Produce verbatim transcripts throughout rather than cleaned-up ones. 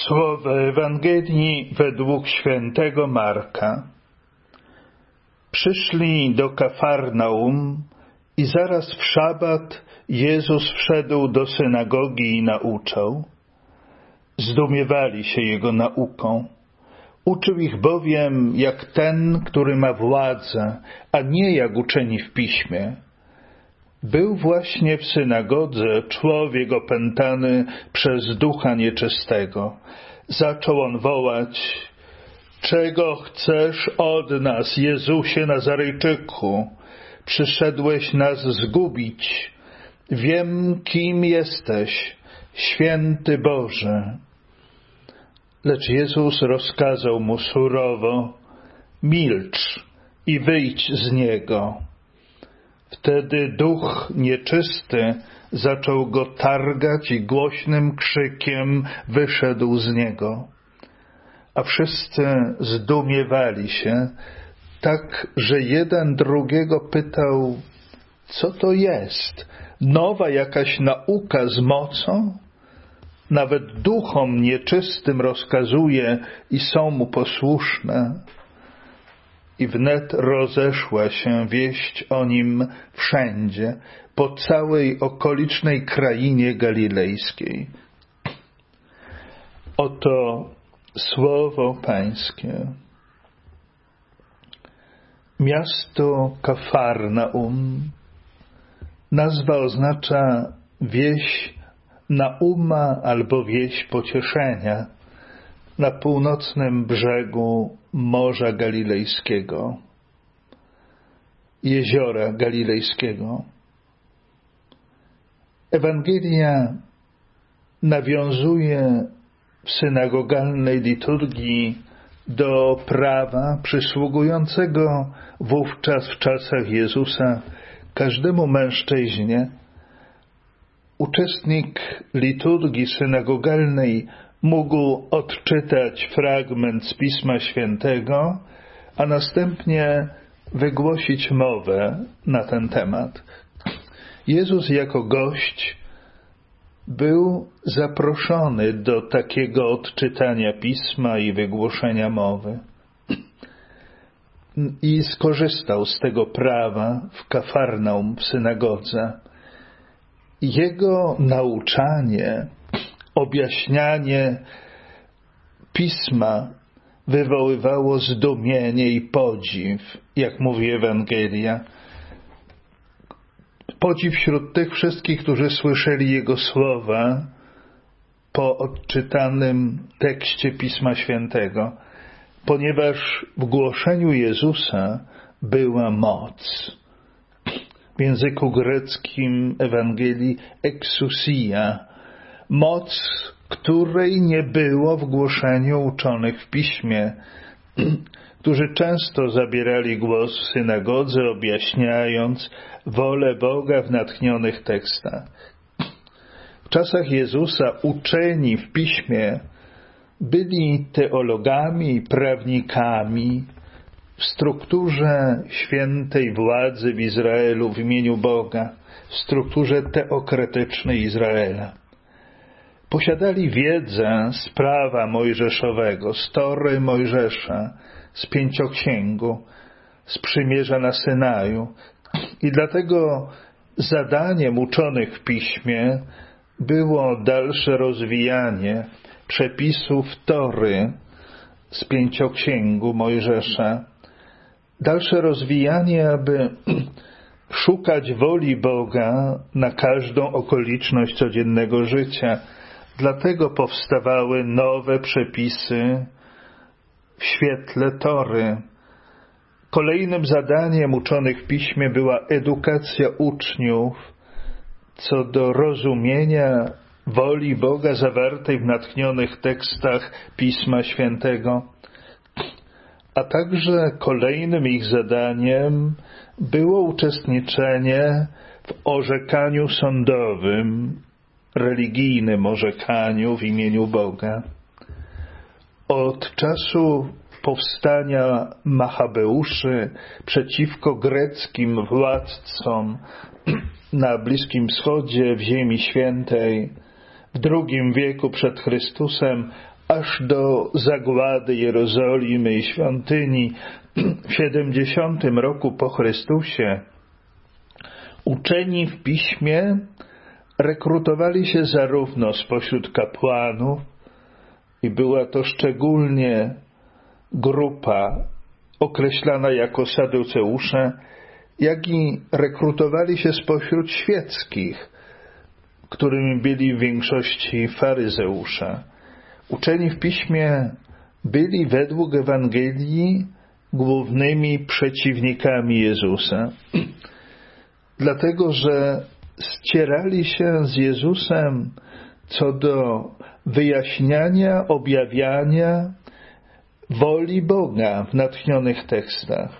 Słowa Ewangelii według świętego Marka. Przyszli do Kafarnaum i zaraz w szabat Jezus wszedł do synagogi i nauczał. Zdumiewali się Jego nauką. Uczył ich bowiem jak ten, który ma władzę, a nie jak uczeni w piśmie. Był właśnie w synagodze człowiek opętany przez ducha nieczystego. Zaczął on wołać: czego chcesz od nas, Jezusie Nazarejczyku? Przyszedłeś nas zgubić. Wiem, kim jesteś, święty Boże. Lecz Jezus rozkazał mu surowo: milcz i wyjdź z niego. Wtedy duch nieczysty zaczął go targać i głośnym krzykiem wyszedł z niego. A wszyscy zdumiewali się, tak że jeden drugiego pytał: co to jest? Nowa jakaś nauka z mocą? Nawet duchom nieczystym rozkazuje i są mu posłuszne. I wnet rozeszła się wieść o nim wszędzie, po całej okolicznej krainie galilejskiej. Oto słowo Pańskie. Miasto Kafarnaum. Nazwa oznacza wieś Nauma albo wieś pocieszenia na północnym brzegu Morza Galilejskiego, jeziora Galilejskiego. Ewangelia nawiązuje w synagogalnej liturgii do prawa przysługującego wówczas w czasach Jezusa każdemu mężczyźnie. Uczestnik liturgii synagogalnej mógł odczytać fragment z Pisma Świętego, a następnie wygłosić mowę na ten temat. Jezus jako gość był zaproszony do takiego odczytania Pisma i wygłoszenia mowy. I skorzystał z tego prawa w Kafarnaum, w synagodze. Jego nauczanie, objaśnianie Pisma wywoływało zdumienie i podziw, jak mówi Ewangelia. Podziw wśród tych wszystkich, którzy słyszeli Jego słowa po odczytanym tekście Pisma Świętego, ponieważ w głoszeniu Jezusa była moc. W języku greckim Ewangelii exousia, moc, której nie było w głoszeniu uczonych w Piśmie, którzy często zabierali głos w synagodze, objaśniając wolę Boga w natchnionych tekstach. W czasach Jezusa uczeni w Piśmie byli teologami, prawnikami w strukturze świętej władzy w Izraelu w imieniu Boga, w strukturze teokratycznej Izraela. Posiadali wiedzę z prawa mojżeszowego, z Tory Mojżesza, z Pięcioksięgu, z przymierza na Synaju. I dlatego zadaniem uczonych w Piśmie było dalsze rozwijanie przepisów Tory z Pięcioksięgu Mojżesza. Dalsze rozwijanie, aby szukać woli Boga na każdą okoliczność codziennego życia. Dlatego powstawały nowe przepisy w świetle Tory. Kolejnym zadaniem uczonych w Piśmie była edukacja uczniów co do rozumienia woli Boga zawartej w natchnionych tekstach Pisma Świętego. A także kolejnym ich zadaniem było uczestniczenie w orzekaniu sądowym, religijnym orzekaniu w imieniu Boga. Od czasu powstania Machabeuszy przeciwko greckim władcom na Bliskim Wschodzie, w Ziemi Świętej, w drugim wieku przed Chrystusem, aż do zagłady Jerozolimy i świątyni w siedemdziesiątym roku po Chrystusie, uczeni w Piśmie rekrutowali się zarówno spośród kapłanów, i była to szczególnie grupa określana jako saduceusze, jak i rekrutowali się spośród świeckich, którymi byli w większości faryzeusze. Uczeni w Piśmie byli według Ewangelii głównymi przeciwnikami Jezusa, dlatego że ścierali się z Jezusem co do wyjaśniania, objawiania woli Boga w natchnionych tekstach.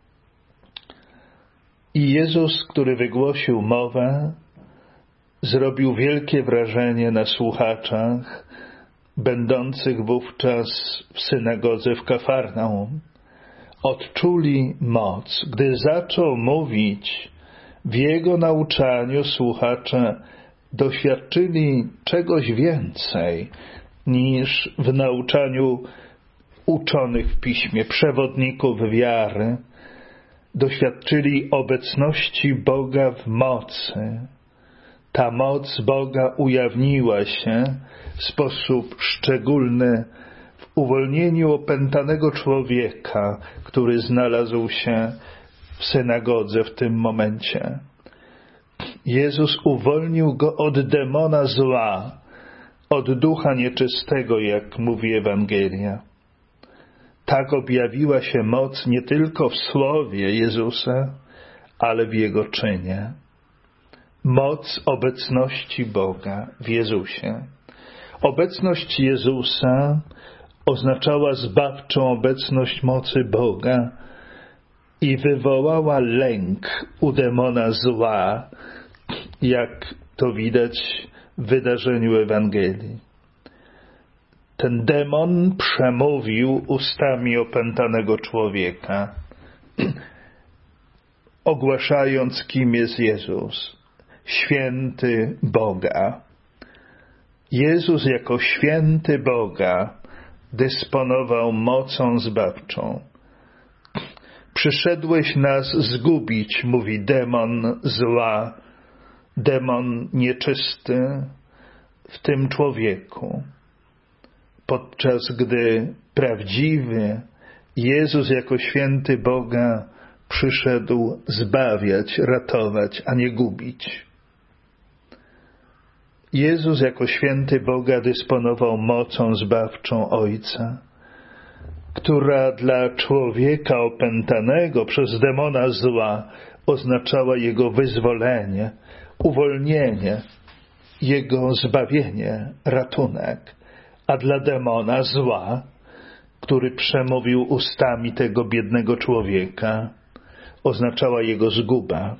I Jezus, który wygłosił mowę, zrobił wielkie wrażenie na słuchaczach będących wówczas w synagodze w Kafarnaum. Odczuli moc. Gdy zaczął mówić, w jego nauczaniu słuchacze doświadczyli czegoś więcej niż w nauczaniu uczonych w Piśmie, przewodników wiary. Doświadczyli obecności Boga w mocy. Ta moc Boga ujawniła się w sposób szczególny w uwolnieniu opętanego człowieka, który znalazł się w synagodze w tym momencie. Jezus uwolnił go od demona zła, od ducha nieczystego, jak mówi Ewangelia. Tak objawiła się moc nie tylko w słowie Jezusa, ale w Jego czynie. Moc obecności Boga w Jezusie. Obecność Jezusa oznaczała zbawczą obecność mocy Boga i wywołała lęk u demona zła, jak to widać w wydarzeniu Ewangelii. Ten demon przemówił ustami opętanego człowieka, ogłaszając, kim jest Jezus, święty Boga. Jezus jako święty Boga dysponował mocą zbawczą. Przyszedłeś nas zgubić, mówi demon zła, demon nieczysty w tym człowieku. Podczas gdy prawdziwy Jezus jako święty Boga przyszedł zbawiać, ratować, a nie gubić. Jezus jako święty Boga dysponował mocą zbawczą Ojca, która dla człowieka opętanego przez demona zła oznaczała jego wyzwolenie, uwolnienie, jego zbawienie, ratunek, a dla demona zła, który przemówił ustami tego biednego człowieka, oznaczała jego zguba.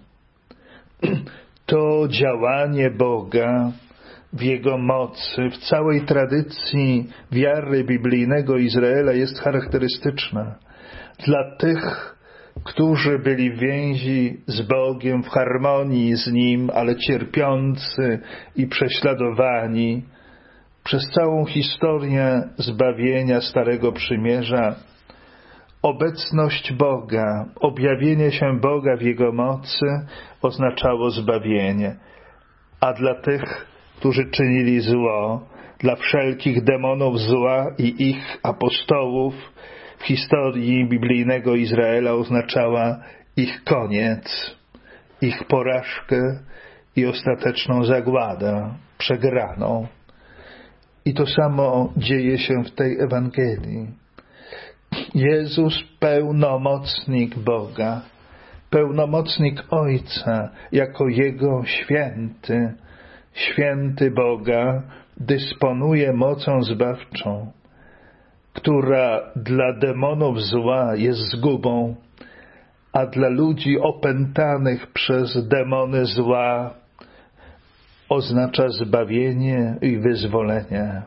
To działanie Boga w Jego mocy, w całej tradycji wiary biblijnego Izraela jest charakterystyczna. Dla tych, którzy byli w więzi z Bogiem, w harmonii z Nim, ale cierpiący i prześladowani, przez całą historię zbawienia Starego Przymierza, obecność Boga, objawienie się Boga w Jego mocy oznaczało zbawienie. A dla tych, którzy czynili zło, dla wszelkich demonów zła i ich apostołów w historii biblijnego Izraela oznaczała ich koniec, ich porażkę i ostateczną zagładę, przegraną. I to samo dzieje się w tej Ewangelii. Jezus, pełnomocnik Boga, pełnomocnik Ojca, jako Jego święty, święty Boga, dysponuje mocą zbawczą, która dla demonów zła jest zgubą, a dla ludzi opętanych przez demony zła oznacza zbawienie i wyzwolenie.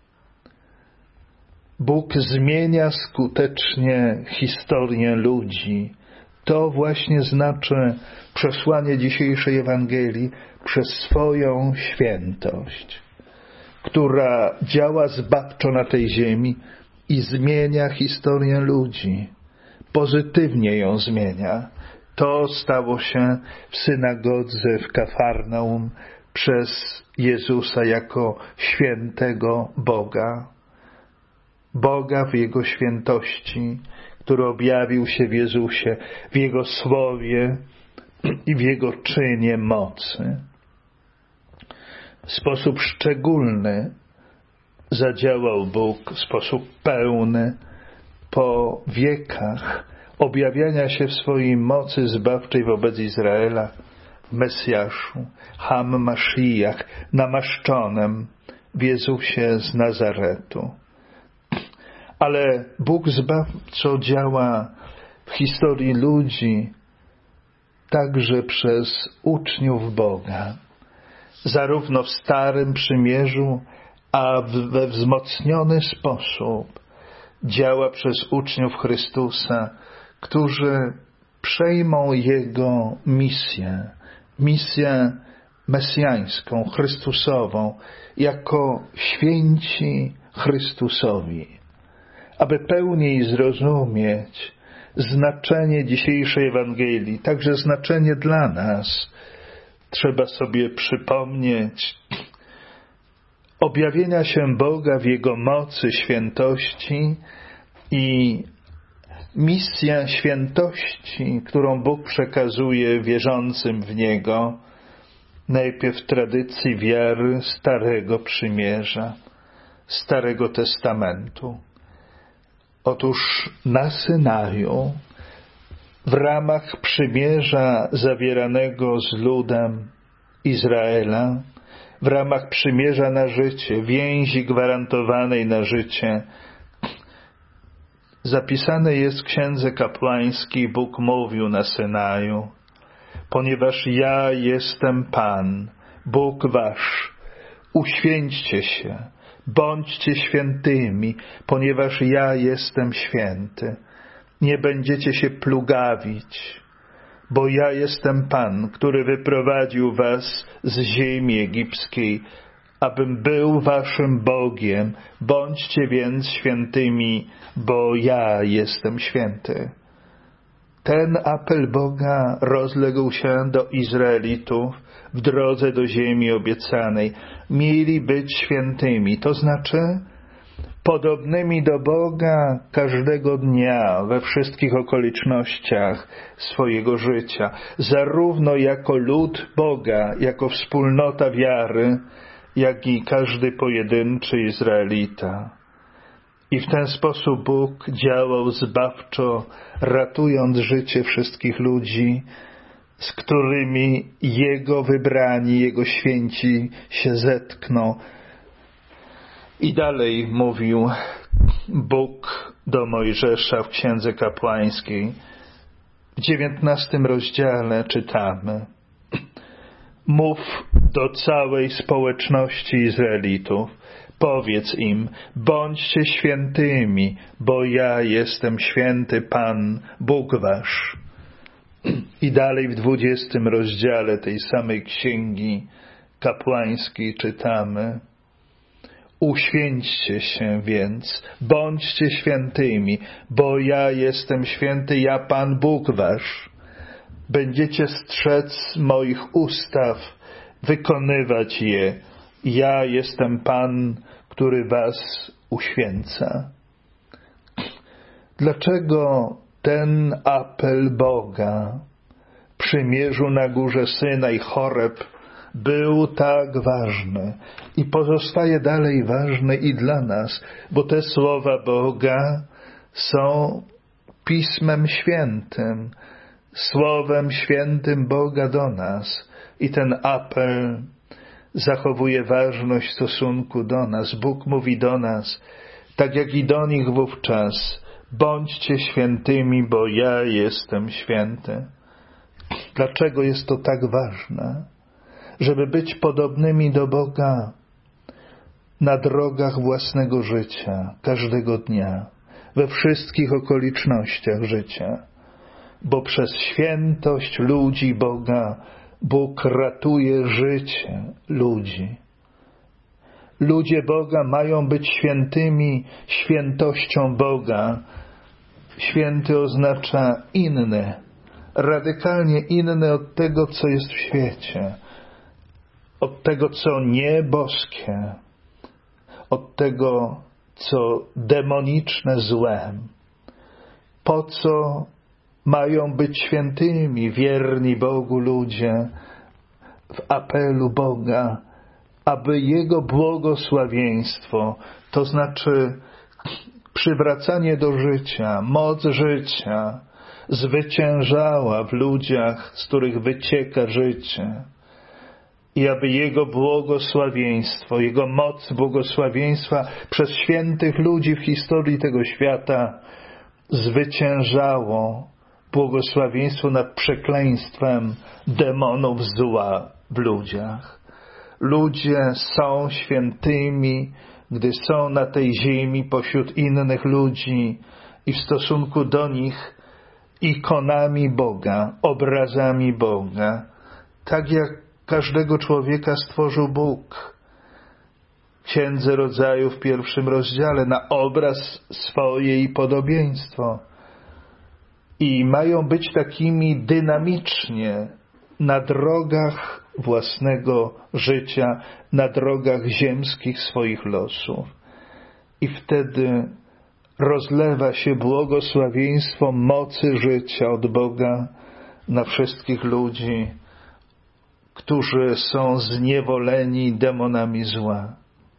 Bóg zmienia skutecznie historię ludzi. To właśnie znaczy przesłanie dzisiejszej Ewangelii przez swoją świętość. która działa zbawczo na tej ziemi i zmienia historię ludzi. Pozytywnie ją zmienia. To stało się w synagodze w Kafarnaum przez Jezusa jako świętego Boga. Boga w Jego świętości, który objawił się w Jezusie, w Jego słowie i w Jego czynie mocy. W sposób szczególny zadziałał Bóg, w sposób pełny, po wiekach objawiania się w swojej mocy zbawczej wobec Izraela, w Mesjaszu, Ham Mashiach, namaszczonym w Jezusie z Nazaretu. Ale Bóg zbawczo działa w historii ludzi także przez uczniów Boga, zarówno w Starym Przymierzu, a we wzmocniony sposób działa przez uczniów Chrystusa, którzy przejmą Jego misję, misję mesjańską, Chrystusową, jako święci Chrystusowi. Aby pełniej zrozumieć znaczenie dzisiejszej Ewangelii, także znaczenie dla nas, trzeba sobie przypomnieć objawienia się Boga w Jego mocy, świętości i misję świętości, którą Bóg przekazuje wierzącym w Niego, najpierw w tradycji wiary Starego Przymierza, Starego Testamentu. Otóż na Synaju, w ramach przymierza zawieranego z ludem Izraela, w ramach przymierza na życie, więzi gwarantowanej na życie, zapisane jest w Księdze Kapłańskiej, Bóg mówił na Synaju: ponieważ ja jestem Pan, Bóg wasz, uświęćcie się, bądźcie świętymi, ponieważ ja jestem święty. Nie będziecie się plugawić, bo ja jestem Pan, który wyprowadził was z ziemi egipskiej, abym był waszym Bogiem. Bądźcie więc świętymi, bo ja jestem święty. Ten apel Boga rozległ się do Izraelitów w drodze do ziemi obiecanej. Mieli być świętymi, to znaczy podobnymi do Boga każdego dnia, we wszystkich okolicznościach swojego życia, zarówno jako lud Boga, jako wspólnota wiary, jak i każdy pojedynczy Izraelita. I w ten sposób Bóg działał zbawczo, ratując życie wszystkich ludzi, z którymi Jego wybrani, Jego święci się zetkną. I dalej mówił Bóg do Mojżesza w Księdze Kapłańskiej. W dziewiętnastym rozdziale czytamy: mów do całej społeczności Izraelitów, powiedz im: bądźcie świętymi, bo ja jestem święty Pan, Bóg wasz. I dalej w dwudziestym rozdziale tej samej Księgi Kapłańskiej czytamy: uświęćcie się więc, bądźcie świętymi, bo ja jestem święty, ja Pan Bóg wasz. Będziecie strzec moich ustaw, wykonywać je. Ja jestem Pan, który was uświęca. Dlaczego ten apel Boga w przymierzu na górze Synaj, Choreb, był tak ważny i pozostaje dalej ważny i dla nas, bo te słowa Boga są Pismem Świętym, Słowem Świętym Boga do nas i ten apel zachowuje ważność w stosunku do nas. Bóg mówi do nas, tak jak i do nich wówczas: bądźcie świętymi, bo ja jestem święty. Dlaczego jest to tak ważne? Żeby być podobnymi do Boga na drogach własnego życia, każdego dnia, we wszystkich okolicznościach życia. Bo przez świętość ludzi Boga Bóg ratuje życie ludzi. Ludzie Boga mają być świętymi świętością Boga. Święty oznacza inny, radykalnie inny od tego, co jest w świecie, od tego, co nieboskie, od tego, co demoniczne, złe. Po co mają być świętymi, wierni Bogu ludzie w apelu Boga, aby Jego błogosławieństwo, to znaczy przywracanie do życia, moc życia, zwyciężała w ludziach, z których wycieka życie. I aby Jego błogosławieństwo, Jego moc błogosławieństwa przez świętych ludzi w historii tego świata zwyciężało błogosławieństwo nad przekleństwem demonów zła w ludziach. Ludzie są świętymi, gdy są na tej ziemi pośród innych ludzi i w stosunku do nich ikonami Boga, obrazami Boga, tak jak każdego człowieka stworzył Bóg. W Księdze Rodzaju w pierwszym rozdziale na obraz swoje i podobieństwo. I mają być takimi dynamicznie na drogach własnego życia, na drogach ziemskich swoich losów. I wtedy rozlewa się błogosławieństwo mocy życia od Boga na wszystkich ludzi, którzy są zniewoleni demonami zła.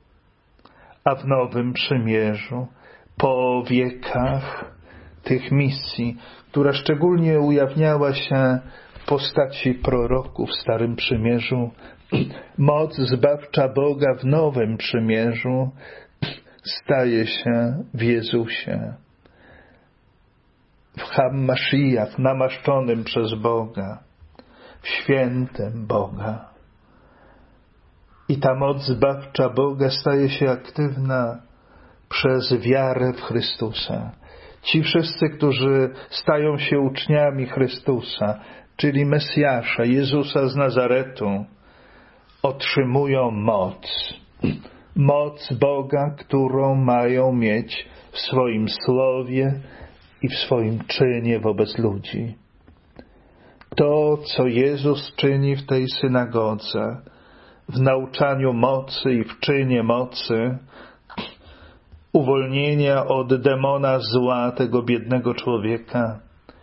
A w Nowym Przymierzu, po wiekach tych misji, która szczególnie ujawniała się w postaci proroków w Starym Przymierzu, moc zbawcza Boga w Nowym Przymierzu staje się w Jezusie, w Hammashiach, namaszczonym przez Boga, w świętym Boga. I ta moc zbawcza Boga staje się aktywna przez wiarę w Chrystusa. Ci wszyscy, którzy stają się uczniami Chrystusa, czyli Mesjasza, Jezusa z Nazaretu, otrzymują moc. Moc Boga, którą mają mieć w swoim słowie i w swoim czynie wobec ludzi. To, co Jezus czyni w tej synagodze, w nauczaniu mocy i w czynie mocy, uwolnienia od demona zła tego biednego człowieka,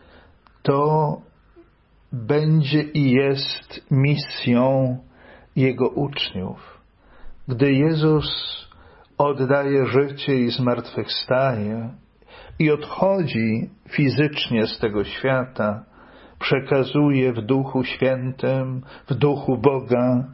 to będzie i jest misją Jego uczniów. Gdy Jezus oddaje życie i zmartwychwstaje i odchodzi fizycznie z tego świata, przekazuje w Duchu Świętym, w Duchu Boga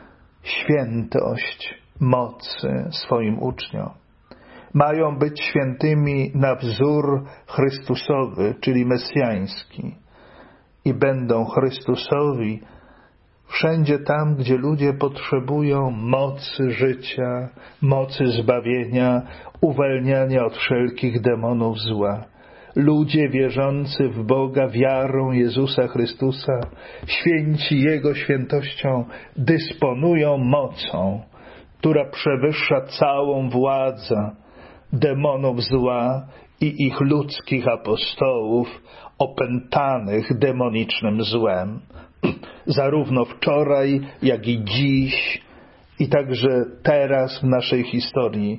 świętość mocy swoim uczniom. Mają być świętymi na wzór Chrystusowy, czyli mesjański. I będą Chrystusowi wszędzie tam, gdzie ludzie potrzebują mocy życia, mocy zbawienia, uwalniania od wszelkich demonów zła. Ludzie wierzący w Boga wiarą Jezusa Chrystusa, święci Jego świętością, dysponują mocą, która przewyższa całą władzę demonów zła i ich ludzkich apostołów opętanych demonicznym złem. Zarówno wczoraj, jak i dziś i także teraz w naszej historii.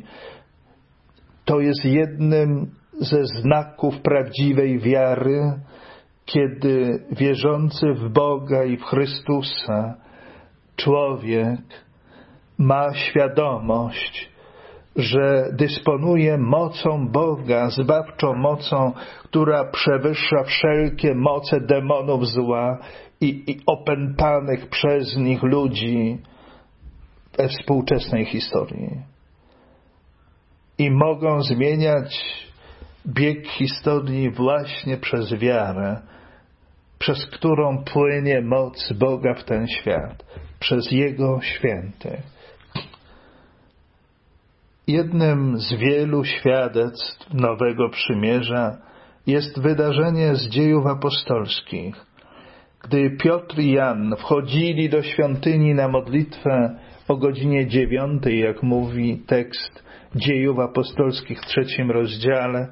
To jest jednym ze znaków prawdziwej wiary, kiedy wierzący w Boga i w Chrystusa człowiek ma świadomość, że dysponuje mocą Boga, zbawczą mocą, która przewyższa wszelkie moce demonów zła i, i opętanych przez nich ludzi we współczesnej historii. I mogą zmieniać bieg historii właśnie przez wiarę, przez którą płynie moc Boga w ten świat, przez Jego świętych. Jednym z wielu świadectw Nowego Przymierza jest wydarzenie z Dziejów Apostolskich, Gdy Piotr i Jan wchodzili do świątyni na modlitwę o godzinie dziewiątej, jak mówi tekst Dziejów Apostolskich w trzecim rozdziale,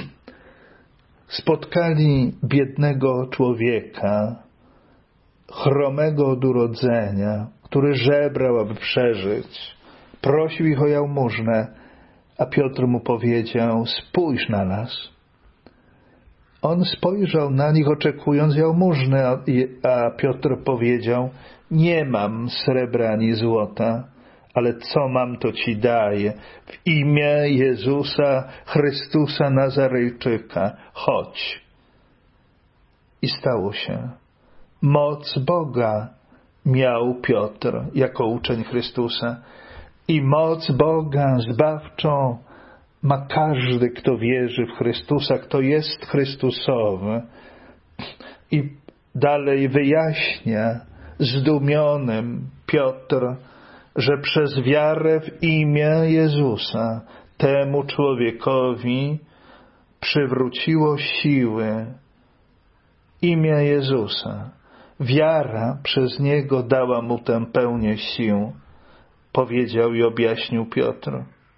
spotkali biednego człowieka, chromego od urodzenia, który żebrał, aby przeżyć. Prosił ich o jałmużnę, a Piotr mu powiedział: spójrz na nas. On spojrzał na nich, oczekując jałmużny, a, a Piotr powiedział: nie mam srebra ani złota, ale co mam, to ci daję. W imię Jezusa Chrystusa Nazarejczyka, chodź. I stało się. Moc Boga miał Piotr jako uczeń Chrystusa i moc Boga zbawczą ma każdy, kto wierzy w Chrystusa, kto jest Chrystusowy. I dalej wyjaśnia zdumionym Piotr, że przez wiarę w imię Jezusa temu człowiekowi przywróciło siły. Imię Jezusa. Wiara przez Niego dała mu tę pełnię sił, powiedział i objaśnił Piotr.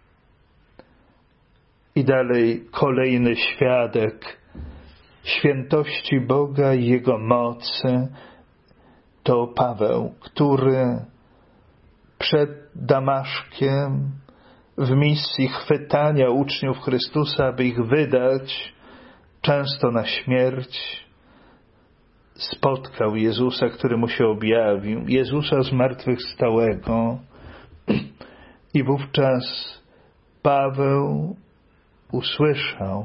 I dalej kolejny świadek świętości Boga i Jego mocy to Paweł, który przed Damaszkiem w misji chwytania uczniów Chrystusa, aby ich wydać często na śmierć, spotkał Jezusa, który mu się objawił, Jezusa zmartwychwstałego. I wówczas Paweł usłyszał,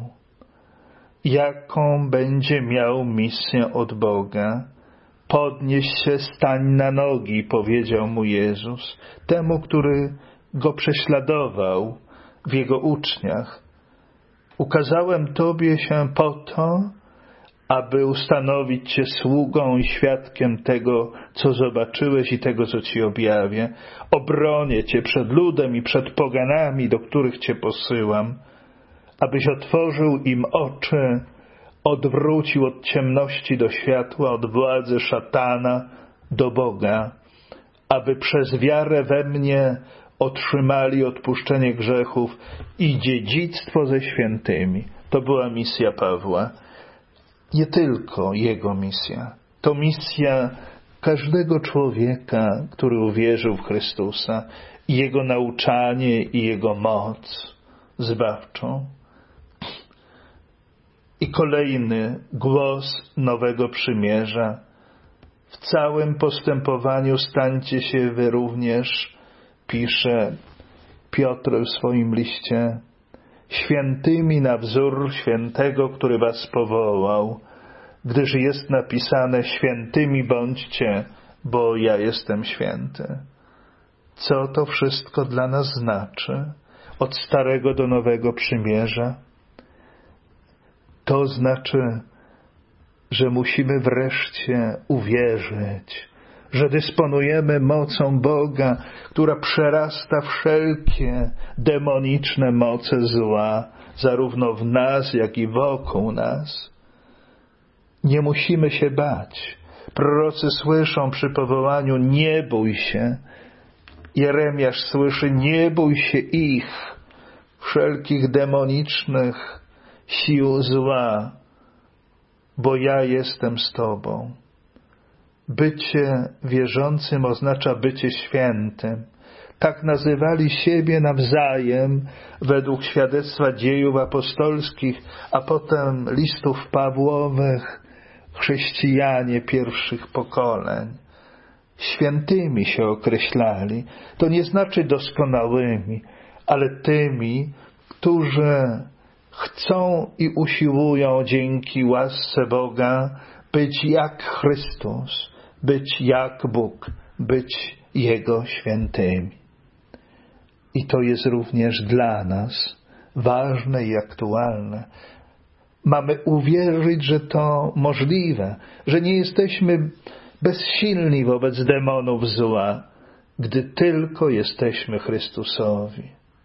jaką będzie miał misję od Boga. Podnieś się, stań na nogi, powiedział mu Jezus, temu, który go prześladował w jego uczniach. Ukazałem Tobie się po to, aby ustanowić Cię sługą i świadkiem tego, co zobaczyłeś i tego, co Ci objawię. Obronię Cię przed ludem i przed poganami, do których Cię posyłam, abyś otworzył im oczy, odwrócił od ciemności do światła, od władzy szatana do Boga, aby przez wiarę we mnie otrzymali odpuszczenie grzechów i dziedzictwo ze świętymi. To była misja Pawła. Nie tylko jego misja. To misja każdego człowieka, który uwierzył w Chrystusa, i jego nauczanie i jego moc zbawczą. I kolejny głos nowego przymierza. W całym postępowaniu stańcie się wy również, pisze Piotr w swoim liście, świętymi na wzór świętego, który was powołał, gdyż jest napisane: świętymi bądźcie, bo ja jestem święty. Co to wszystko dla nas znaczy? Od starego do nowego przymierza? To znaczy, że musimy wreszcie uwierzyć, że dysponujemy mocą Boga, która przerasta wszelkie demoniczne moce zła, zarówno w nas, jak i wokół nas. Nie musimy się bać. Prorocy słyszą przy powołaniu: nie bój się. Jeremiasz słyszy: nie bój się ich, wszelkich demonicznych sił zła, bo ja jestem z Tobą. Bycie wierzącym oznacza bycie świętym. Tak nazywali siebie nawzajem według świadectwa Dziejów Apostolskich, a potem listów Pawłowych, chrześcijanie pierwszych pokoleń. Świętymi się określali. To nie znaczy doskonałymi, ale tymi, którzy chcą i usiłują dzięki łasce Boga być jak Chrystus, być jak Bóg, być Jego świętymi. I to jest również dla nas ważne i aktualne. Mamy uwierzyć, że to możliwe, że nie jesteśmy bezsilni wobec demonów zła, gdy tylko jesteśmy Chrystusowi.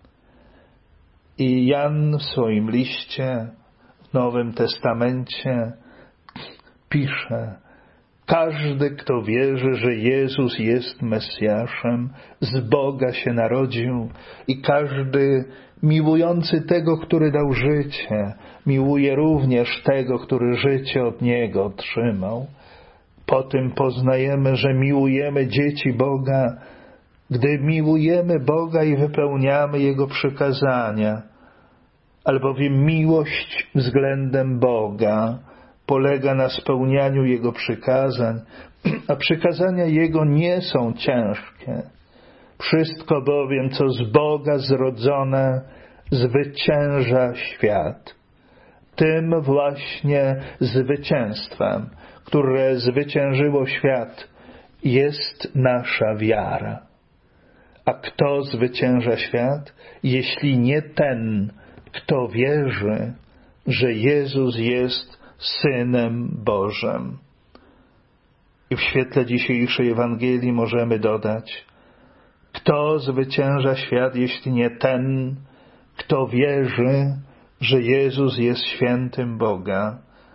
I Jan w swoim liście w Nowym Testamencie pisze: Każdy, kto wierzy, że Jezus jest Mesjaszem, z Boga się narodził i każdy miłujący tego, który dał życie, miłuje również tego, który życie od Niego otrzymał. Po tym poznajemy, że miłujemy dzieci Boga, gdy miłujemy Boga i wypełniamy Jego przykazania. Albowiem miłość względem Boga polega na spełnianiu Jego przykazań, a przykazania Jego nie są ciężkie. Wszystko bowiem, co z Boga zrodzone, zwycięża świat. Tym właśnie zwycięstwem, które zwyciężyło świat, jest nasza wiara. A kto zwycięża świat, jeśli nie ten, kto wierzy, że Jezus jest Synem Bożym? I w świetle dzisiejszej Ewangelii możemy dodać, kto zwycięża świat, jeśli nie ten, kto wierzy, że Jezus jest świętym Boga?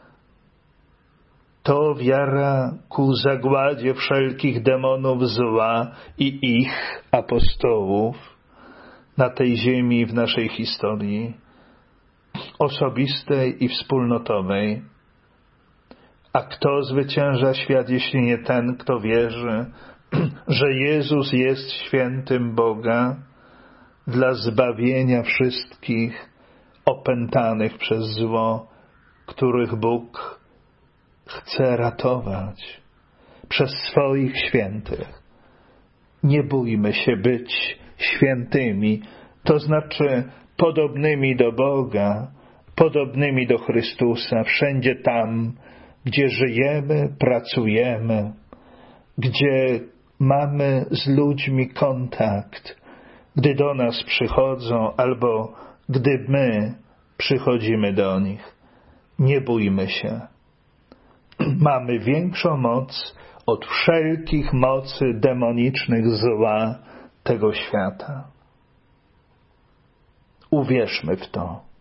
To wiara ku zagładzie wszelkich demonów zła i ich apostołów na tej ziemi w naszej historii, osobistej i wspólnotowej. A kto zwycięża świat, jeśli nie ten, kto wierzy, że Jezus jest świętym Boga dla zbawienia wszystkich opętanych przez zło, których Bóg chce ratować przez swoich świętych. Nie bójmy się być świętymi, to znaczy podobnymi do Boga, podobnymi do Chrystusa, wszędzie tam, gdzie żyjemy, pracujemy, gdzie mamy z ludźmi kontakt, gdy do nas przychodzą albo gdy my przychodzimy do nich. Nie bójmy się. Mamy większą moc od wszelkich mocy demonicznych zła tego świata. Uwierzmy w to.